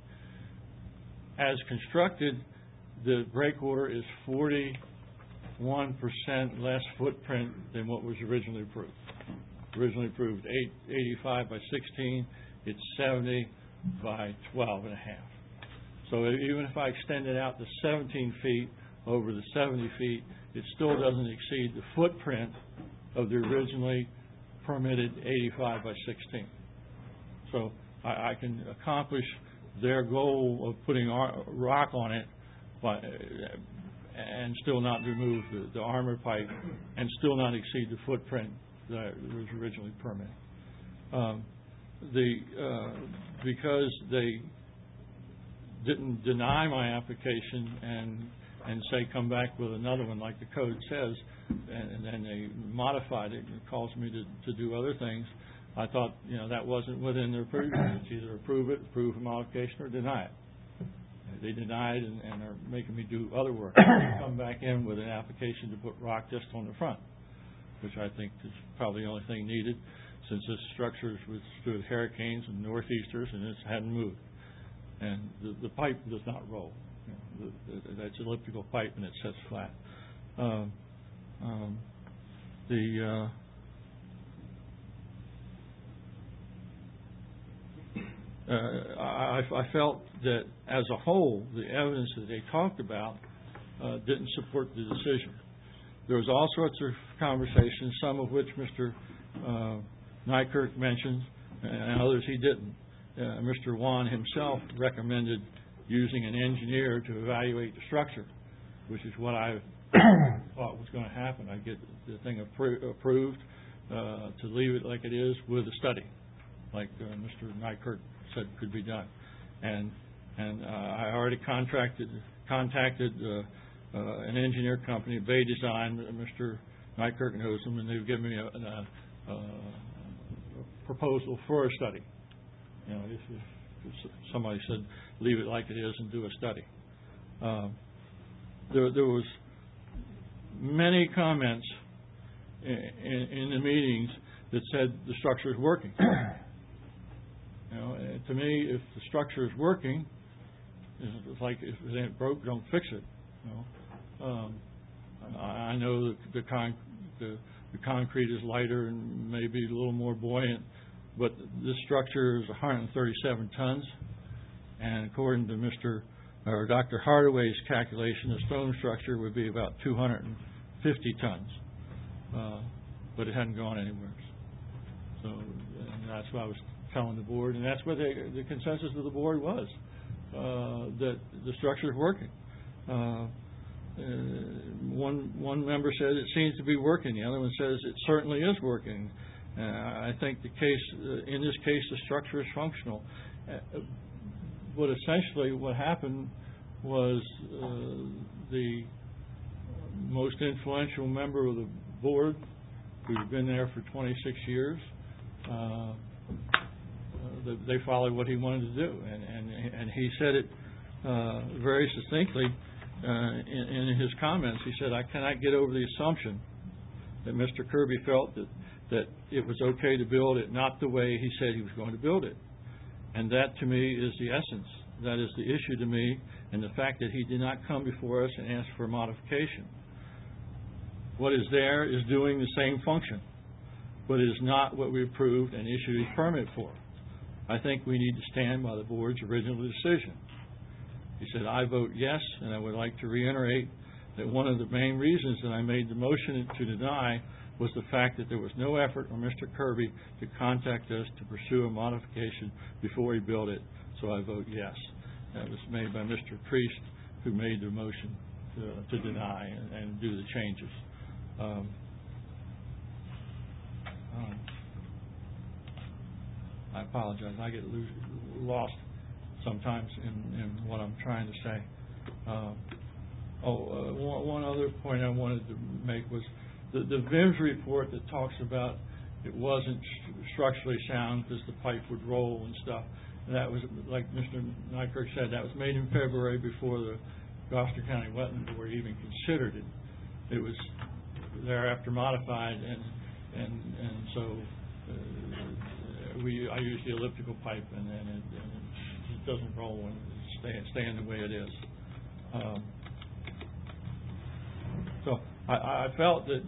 Speaker 5: As constructed, the breakwater is forty-one percent less footprint than what was originally approved. Originally approved eight eighty-five by sixteen, it's seventy by twelve and a half. So even if I extend it out to seventeen feet over the seventy feet, it still doesn't exceed the footprint of the originally permitted eighty-five by sixteen. So I, I can accomplish their goal of putting ar- rock on it, but, uh, and still not remove the, the armor pipe, and still not exceed the footprint that was originally permitted. Um, the uh, because they didn't deny my application and and say come back with another one like the code says, and, and then they modified it and it caused me to, to do other things. I thought, you know, that wasn't within their purview. It's either approve it, approve a modification, or deny it. They denied and, and are making me do other work. Come back in with an application to put rock just on the front, which I think is probably the only thing needed, since this structure has withstood hurricanes and northeasters and it hadn't moved. And the, the pipe does not roll. You know, the, the, that's elliptical pipe and it sets flat. Um, um, the uh, uh, I, I felt that as a whole, the evidence that they talked about uh, didn't support the decision. There was all sorts of conversations, some of which Mister Uh, Nykirk mentioned, and others he didn't. Uh, Mister Wan himself recommended using an engineer to evaluate the structure, which is what I thought was going to happen. I'd get the thing appro- approved uh, to leave it like it is with a study, like uh, Mister Nykirk said could be done. And and uh, I already contracted contacted uh, uh, an engineer company, Bay Design. Mister Nykirk knows them, and they've given me a, a, a, a proposal for a study. You know, if, if, if somebody said, leave it like it is and do a study. Um, there, there was many comments in, in, in the meetings that said the structure is working. You know, and to me, if the structure is working, it's like if it ain't broke, don't fix it. You know, um, I, I know the the, con- the the concrete is lighter and maybe a little more buoyant, but this structure is one hundred thirty-seven tons, and according to Mister or Doctor Hardaway's calculation, the stone structure would be about two hundred fifty tons, uh, but it hadn't gone anywhere. So and that's what I was telling the board, and that's what they, the consensus of the board was, uh, that the structure is working. Uh, uh, one one member said it seems to be working. The other one says it certainly is working. Uh, I think the case uh, in this case the structure is functional. Uh, but essentially, what happened was uh, the most influential member of the board, who's been there for twenty-six years. Uh, Uh, they followed what he wanted to do, and and, and he said it uh, very succinctly uh, in, in his comments. He said, "I cannot get over the assumption that Mister Kirby felt that that it was okay to build it not the way he said he was going to build it, and that to me is the essence. That is the issue to me, and the fact that he did not come before us and ask for a modification. What is there is doing the same function, but it is not what we approved and issued a permit for. I think we need to stand by the board's original decision." He said, "I vote yes, and I would like to reiterate that one of the main reasons that I made the motion to deny was the fact that there was no effort on Mister Kirby to contact us to pursue a modification before he built it, so I vote yes." That was made by Mister Priest, who made the motion to, to deny and, and do the changes. Um, um, I apologize. I get lose, lost sometimes in, in what I'm trying to say. Uh, oh, uh, one, one other point I wanted to make was the, the V I M S report that talks about it wasn't st- structurally sound because the pipe would roll and stuff. And that was, like Mister Nykirk said, that was made in February before the Gloucester County Wetland Board even considered it. It was thereafter modified, and and and so. Uh, We I use the elliptical pipe, and, and, it, and it doesn't roll and stay staying the way it is. Um, so I, I felt that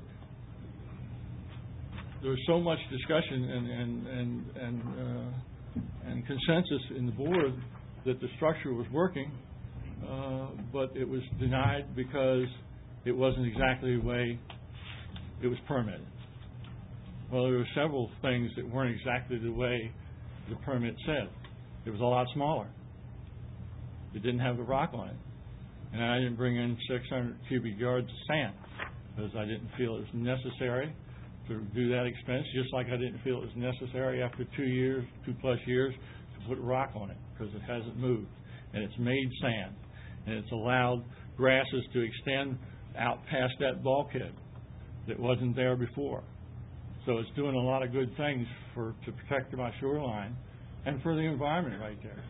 Speaker 5: there was so much discussion and and and and, uh, and consensus in the board that the structure was working, uh, but it was denied because it wasn't exactly the way it was permitted. Well, there were several things that weren't exactly the way the permit said. It was a lot smaller. It didn't have the rock on it. And I didn't bring in six hundred cubic yards of sand because I didn't feel it was necessary to do that expense, just like I didn't feel it was necessary after two years, two plus years, to put rock on it because it hasn't moved. And it's made sand. And it's allowed grasses to extend out past that bulkhead that wasn't there before. So it's doing a lot of good things for to protect my shoreline and for the environment right there.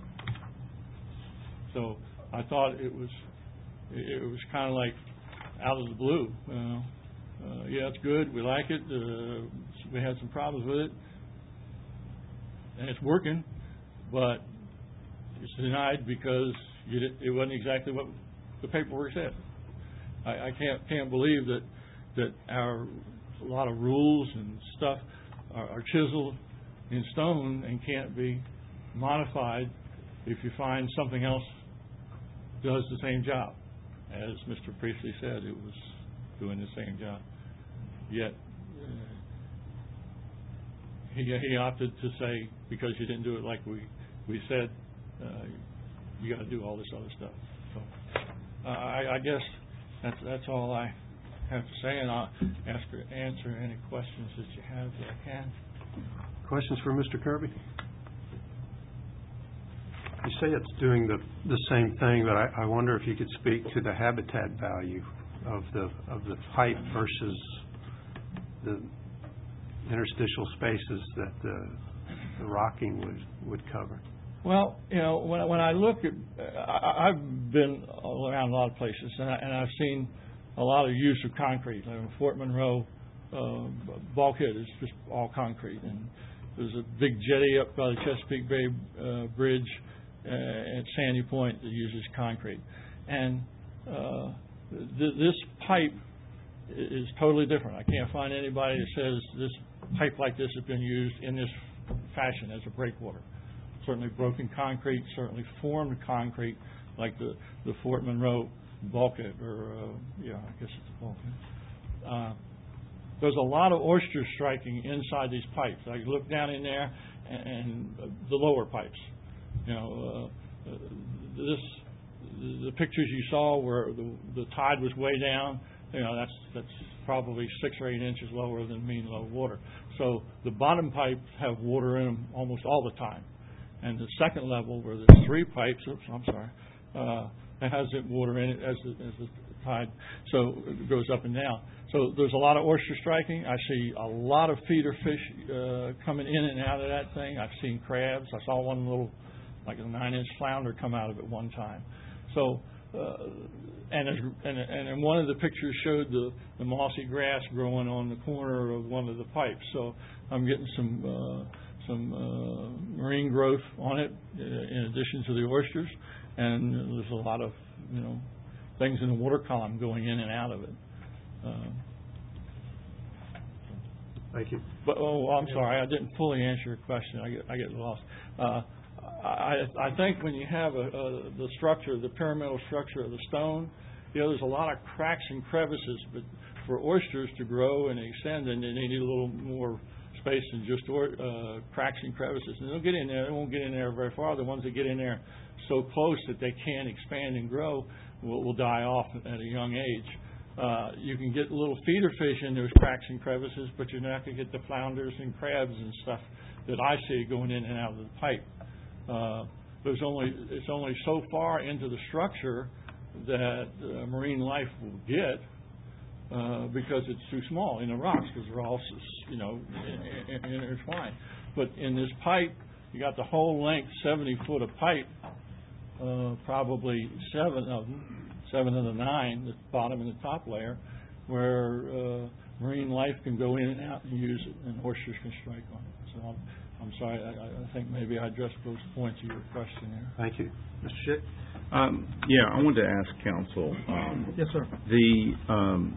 Speaker 5: So I thought it was it was kind of like out of the blue. You know? uh, yeah, it's good. We like it. Uh, we had some problems with it, and it's working, but it's denied because you did, it wasn't exactly what the paperwork said. I, I can't can't believe that that our a lot of rules and stuff are, are chiseled in stone and can't be modified if you find something else does the same job. As Mister Priestley said, it was doing the same job. Yet uh, he, he opted to say, because you didn't do it like we, we said, uh, you got to do all this other stuff. So uh, I, I guess that's, that's all I have to say, and I'll ask her to answer any questions that you have that I can.
Speaker 1: Questions for Mister Kirby? You say it's doing the the same thing, but I, I wonder if you could speak to the habitat value of the of the pipe versus the interstitial spaces that the, the rocking would, would cover?
Speaker 5: Well, you know, when, when I look at, I, I've been around a lot of places, and, I, and I've seen a lot of use of concrete. Like Fort Monroe uh, bulkhead is just all concrete, and there's a big jetty up by the Chesapeake Bay uh, Bridge uh, at Sandy Point that uses concrete. And uh, th- this pipe is totally different. I can't find anybody that says this pipe like this has been used in this fashion as a breakwater. Certainly broken concrete, certainly formed concrete, like the, the Fort Monroe bulkhead, or, uh, yeah, I guess it's a bulkhead. Uh, there's a lot of oyster striking inside these pipes. I look down in there, and, and uh, the lower pipes. You know, uh, uh, this, the pictures you saw where the, the tide was way down, you know, that's, that's probably six or eight inches lower than mean low water. So the bottom pipes have water in them almost all the time. And the second level, where there's three pipes, oops, I'm sorry, uh, that has it water in it as the, as the tide, so it goes up and down. So there's a lot of oyster striking. I see a lot of feeder fish uh, coming in and out of that thing. I've seen crabs. I saw one little, like a nine-inch flounder come out of it one time. So, uh, and, and and one of the pictures showed the, the mossy grass growing on the corner of one of the pipes. So I'm getting some. Uh, some uh, marine growth on it uh, in addition to the oysters, and there's a lot of, you know, things in the water column going in and out of it. Uh,
Speaker 1: Thank you.
Speaker 5: but oh, I'm sorry, I didn't fully answer your question. I get I get lost. Uh, I I think when you have a, a, the structure, the pyramidal structure of the stone, you know, there's a lot of cracks and crevices, but for oysters to grow and extend, and they need a little more space and just uh, cracks and crevices. And they'll get in there. They won't get in there very far. The ones that get in there so close that they can't expand and grow will, will die off at a young age. Uh, you can get little feeder fish in those cracks and crevices, but you're not going to get the flounders and crabs and stuff that I see going in and out of the pipe. Uh, there's only it's only so far into the structure that uh, marine life will get. Uh, because it's too small in the rocks, because they're all, you know, intertwined. But in this pipe, you got the whole length, seventy foot of pipe, uh, probably seven of them, seven of the nine, the bottom and the top layer, where uh, marine life can go in and out and use it, and oysters can strike on it. So I'm, I'm sorry, I, I think maybe I addressed those points of your question there.
Speaker 1: Thank you. Mister Schick?
Speaker 3: Um, yeah, I wanted to ask counsel. Um,
Speaker 7: Yes, sir.
Speaker 3: The um,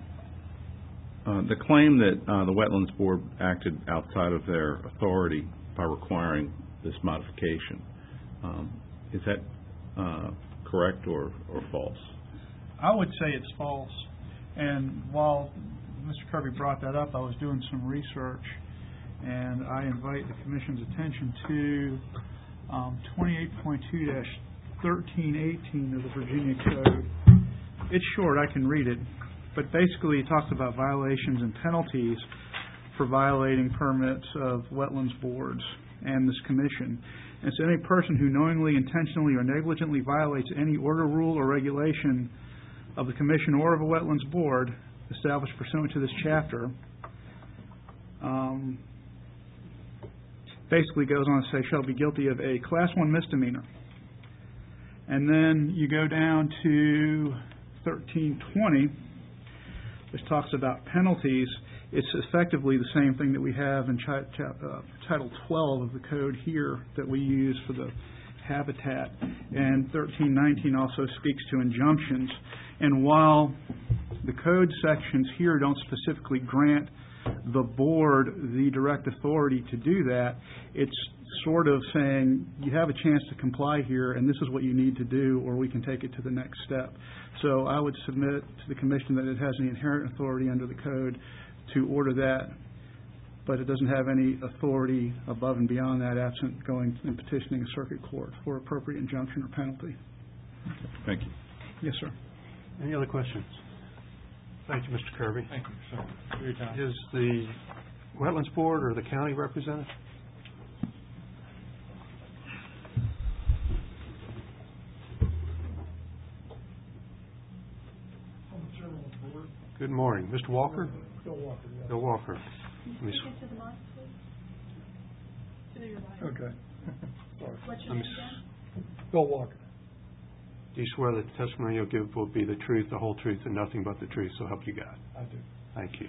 Speaker 3: uh, the claim that uh, the Wetlands Board acted outside of their authority by requiring this modification, um, is that uh, correct or, or false?
Speaker 8: I would say it's false. And while Mister Kirby brought that up, I was doing some research, and I invite the Commission's attention to um, twenty-eight point two dash thirteen eighteen of the Virginia Code. It's short, I can read it, but basically it talks about violations and penalties for violating permits of wetlands boards and this commission. And so any person who knowingly, intentionally, or negligently violates any order, rule, or regulation of the commission or of a wetlands board established pursuant to this chapter um, basically goes on to say shall be guilty of a class one misdemeanor. And then you go down to thirteen twenty, which talks about penalties. It's effectively the same thing that we have in chi- cha- uh, Title twelve of the code here that we use for the habitat. And thirteen nineteen also speaks to injunctions. And while the code sections here don't specifically grant the board the direct authority to do that, it's sort of saying you have a chance to comply here and this is what you need to do, or we can take it to the next step. So I would submit to the commission that it has the inherent authority under the code to order that, but it doesn't have any authority above and beyond that absent going and petitioning a circuit court for appropriate injunction or penalty.
Speaker 3: Thank you.
Speaker 8: Yes, sir.
Speaker 1: Any other questions? Thank you, Mister Kirby.
Speaker 5: Thank you, sir, for your time.
Speaker 1: Is the Wetlands Board or the county represented? Good morning. Mister Walker?
Speaker 7: Bill Walker, yes.
Speaker 1: Bill Walker. Let me s-
Speaker 9: Speak into the mic, please. To your right.
Speaker 5: Okay. Sorry.
Speaker 9: What's your
Speaker 1: let me
Speaker 9: name
Speaker 1: s-
Speaker 9: again?
Speaker 5: Bill Walker.
Speaker 1: Do you swear that the testimony you'll give will be the truth, the whole truth, and nothing but the truth, so help you God?
Speaker 5: I do.
Speaker 1: Thank you.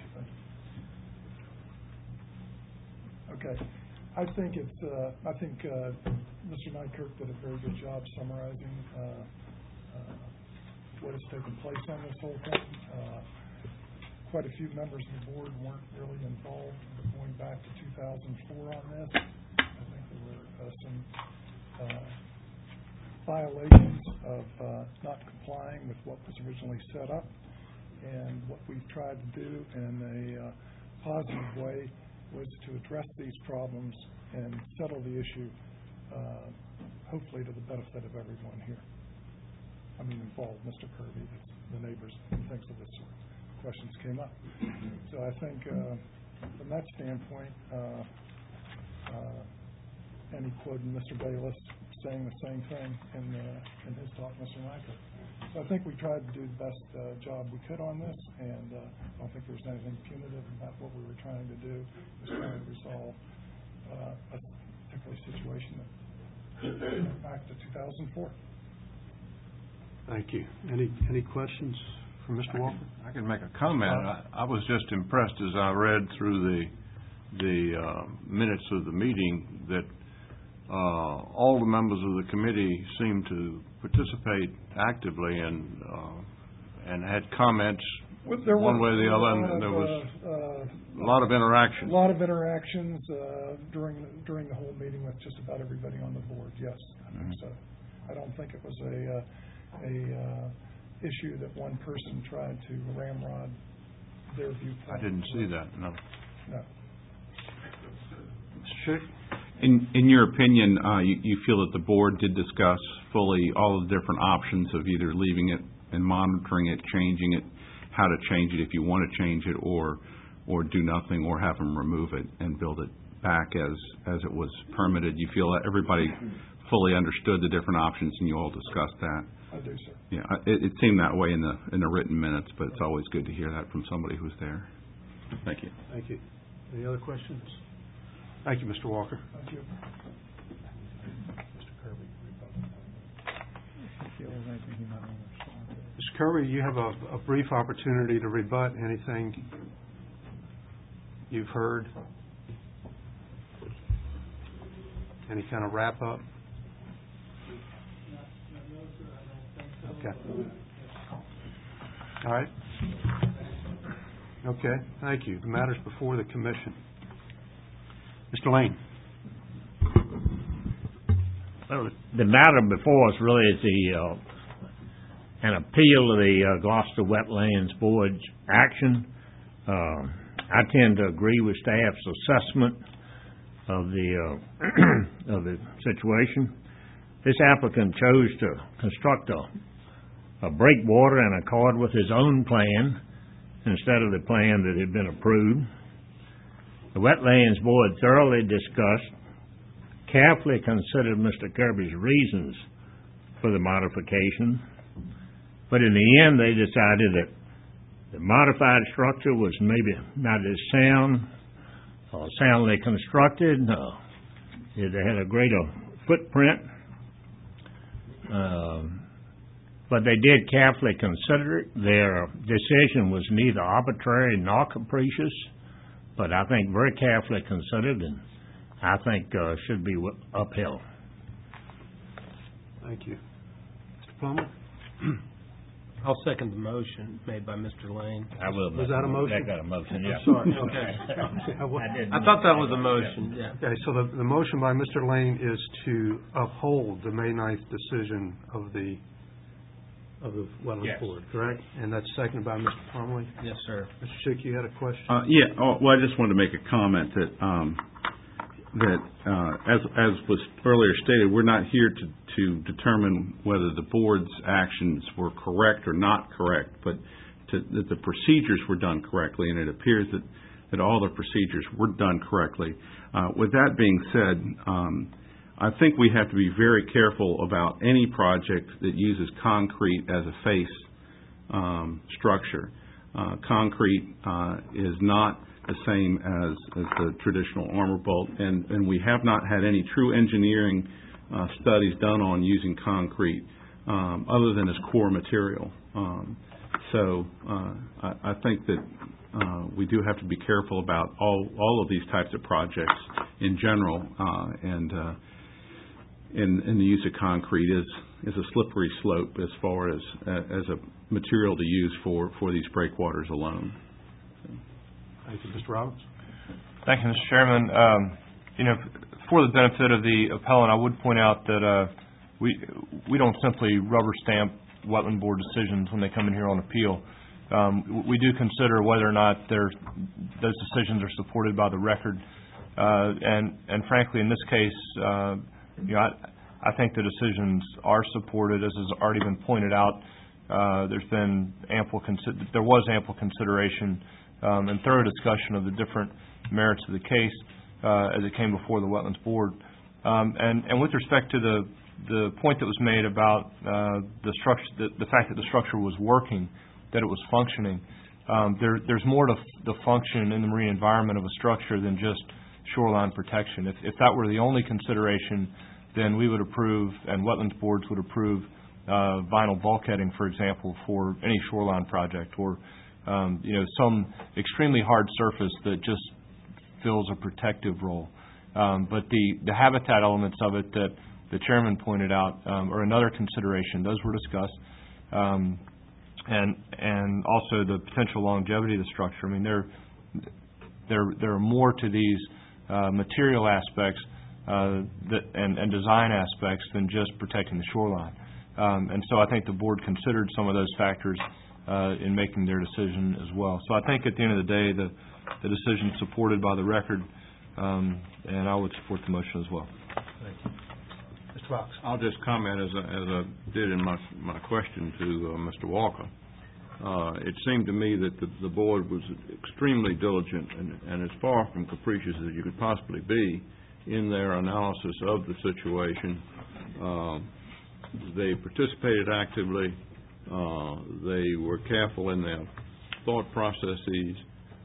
Speaker 5: Okay. I think it's, uh, I think, uh, Mister Nykerk did a very good job summarizing, uh, uh, what has taken place on this whole thing. Uh, quite a few members of the board weren't really involved going back to two thousand four on this. I think there were, uh, some, uh, violations of, uh, not complying with what was originally set up. And what we've tried to do in a, uh, positive way was to address these problems and settle the issue, uh, hopefully to the benefit of everyone here. I mean, involved, Mister Kirby, the neighbors, and things of this sort. Questions came up. So I think, uh, from that standpoint, uh, uh, and he quoted Mister Bayless saying the same thing in, uh, in his talk, Mister Nykerk. So I think we tried to do the best uh, job we could on this, and uh, I don't think there was anything punitive about what we were trying to do. We were trying to resolve uh, a particular situation that went back to two thousand four.
Speaker 1: Thank you. Any, any questions for Mister Walker?
Speaker 10: I can make a comment. I, I was just impressed as I read through the the uh, minutes of the meeting that uh, all the members of the committee seemed to participate actively and uh, and had comments
Speaker 5: Well, there
Speaker 10: one
Speaker 5: was
Speaker 10: way or the other,
Speaker 5: a lot
Speaker 10: and there
Speaker 5: of,
Speaker 10: was
Speaker 5: uh, uh,
Speaker 10: a lot of interaction.
Speaker 5: A lot of interactions uh, during during the whole meeting with just about everybody on the board. Yes, I think
Speaker 10: Mhm.
Speaker 5: so. I don't think it was a uh, a uh, issue that one person tried to ramrod their viewpoint.
Speaker 10: I didn't see that, no.
Speaker 5: No.
Speaker 1: Mister Chick?
Speaker 3: In, in your opinion, uh, you, you feel that the board did discuss fully all of the different options of either leaving it and monitoring it, changing it, how to change it if you want to change it, or or do nothing, or have them remove it and build it back as as it was permitted? You feel that everybody fully understood the different options, and you all discussed that?
Speaker 5: I do, sir.
Speaker 3: Yeah, I- it, it seemed that way in the in the written minutes, but it's always good to hear that from somebody who's there. Thank you.
Speaker 1: Thank you. Any other questions? Thank you, Mister Walker.
Speaker 5: Thank you.
Speaker 1: Mister Kirby. Mister Kirby, you have a, a brief opportunity to rebut anything you've heard. Any kind of wrap up? Okay. All right. Okay, thank you. The matter's before the commission. Mister Lane.
Speaker 4: Well, the matter before us really is the, uh, an appeal of the uh, Gloucester Wetlands Board's action. Uh, I tend to agree with staff's assessment of the, uh, of the situation. This applicant chose to construct a, a breakwater in accord with his own plan instead of the plan that had been approved. The Wetlands Board thoroughly discussed, carefully considered Mister Kirby's reasons for the modification, but in the end they decided that the modified structure was maybe not as sound or soundly constructed. Uh, it had a greater footprint, um, but they did carefully consider it. Their decision was neither arbitrary nor capricious, but I think very carefully considered, and I think uh, should be upheld.
Speaker 1: Thank you. Mister Plummer?
Speaker 11: I'll second the motion made by Mister Lane.
Speaker 4: I will.
Speaker 1: Was that a motion?
Speaker 4: That got a motion, yeah.
Speaker 1: I'm sorry, okay.
Speaker 4: I didn't
Speaker 11: I thought that was a motion, yeah.
Speaker 1: Okay, so the, the motion by Mister Lane is to uphold the May ninth decision of the, of the Wetlands
Speaker 4: Yes.
Speaker 1: Board, correct? And that's seconded by Mister Plumley.
Speaker 11: Yes, sir.
Speaker 1: Mister Chick, you had a question?
Speaker 3: Uh, yeah, oh, well, I just wanted to make a comment that, um, that, uh, as, as was earlier stated, we're not here to, to determine whether the board's actions were correct or not correct, but to, that the procedures were done correctly, and it appears that, that all the procedures were done correctly. Uh, with that being said, um, I think we have to be very careful about any project that uses concrete as a face um, structure. Uh, concrete uh, is not the same as, as the traditional armor bolt, and, and we have not had any true engineering uh, studies done on using concrete um, other than as core material. Um, so uh, I, I think that uh, we do have to be careful about all, all of these types of projects in general, uh, and uh, in, in the use of concrete is, is a slippery slope as far as, uh, as a material to use for, for these breakwaters alone.
Speaker 1: Thank you. Mister Roberts?
Speaker 6: Thank you, Mister Chairman. Um, you know, for the benefit of the appellant, I would point out that uh, we we don't simply rubber stamp wetland board decisions when they come in here on appeal. Um, we do consider whether or not those decisions are supported by the record, uh, and and frankly, in this case, uh, you know, I, I think the decisions are supported, as has already been pointed out. Uh, there's been ample consi- there was ample consideration um, and thorough discussion of the different merits of the case uh, as it came before the Wetlands Board. Um, and, and with respect to the the point that was made about uh, the structure, the, the fact that the structure was working, that it was functioning, um, there, there's more to f- the function in the marine environment of a structure than just shoreline protection. If, if that were the only consideration, then we would approve, and wetlands boards would approve, uh, vinyl bulkheading, for example, for any shoreline project, or um, you know, some extremely hard surface that just fills a protective role. Um, but the, the habitat elements of it that the chairman pointed out um, are another consideration. Those were discussed, um, and and also the potential longevity of the structure. I mean, there there there are more to these uh, material aspects uh, that and, and design aspects than just protecting the shoreline. Um, and so I think the board considered some of those factors uh, in making their decision as well. So I think at the end of the day, the the decision is supported by the record, um, and I would support the motion as well.
Speaker 1: Thank you. Mister Fox?
Speaker 10: I'll just comment as I, as I did in my my question to uh, Mister Walker. Uh, it seemed to me that the, the board was extremely diligent and, and as far from capricious as you could possibly be in their analysis of the situation. Uh, they participated actively. Uh, they were careful in their thought processes,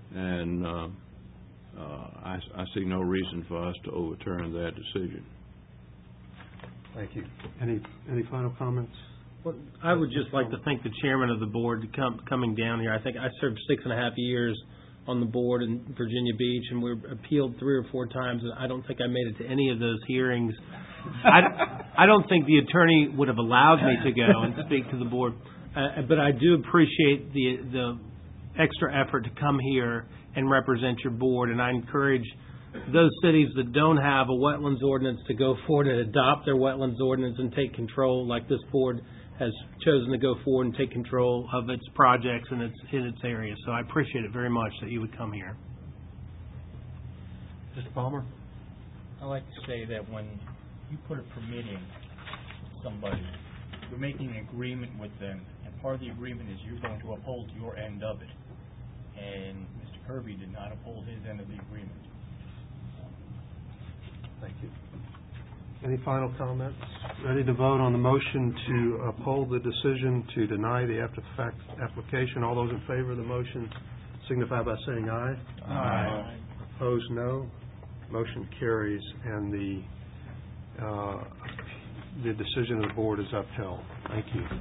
Speaker 10: and uh, uh, I, I see no reason for us to overturn their decision.
Speaker 1: Thank you. Any any final comments?
Speaker 11: Well, I would just like to thank the chairman of the board to come, coming down here. I think I served six and a half years on the board in Virginia Beach, and we were appealed three or four times, and I don't think I made it to any of those hearings. I, I don't think the attorney would have allowed me to go and speak to the board, uh, but I do appreciate the the extra effort to come here and represent your board, and I encourage those cities that don't have a wetlands ordinance to go forward and adopt their wetlands ordinance and take control, like this board has chosen to go forward and take control of its projects in its in its area. So I appreciate it very much that you would come here.
Speaker 1: Mister Palmer?
Speaker 12: I like to say that when you put a permit in somebody, you're making an agreement with them, and part of the agreement is you're going to uphold your end of it. And Mister Kirby did not uphold his end of the agreement.
Speaker 1: Thank you. Any final comments? Ready to vote on the motion to uphold the decision to deny the after-fact application? All those in favor of the motion signify by saying aye.
Speaker 12: Aye.
Speaker 1: Opposed, no. Motion carries, and the uh, the decision of the board is upheld. Thank you.